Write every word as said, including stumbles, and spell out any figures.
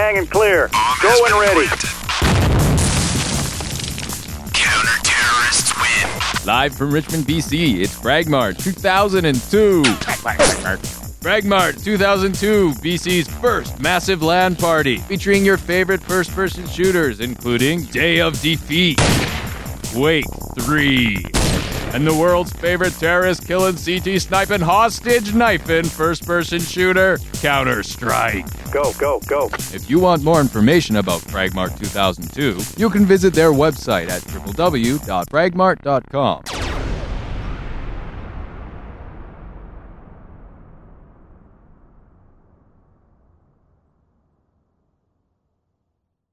hanging clear. Go and ready. Counter-terrorists win. Live from Richmond, B C, it's Fragmart two thousand two. Fragmart two thousand two, B C's first massive LAN party, featuring your favorite first-person shooters, including Day of Defeat, Quake three, and the world's favorite terrorist killing C T sniping hostage knifing first-person shooter, Counter-Strike. Go, go, go. If you want more information about Fragmart two thousand two, you can visit their website at w w w dot fragmart dot com.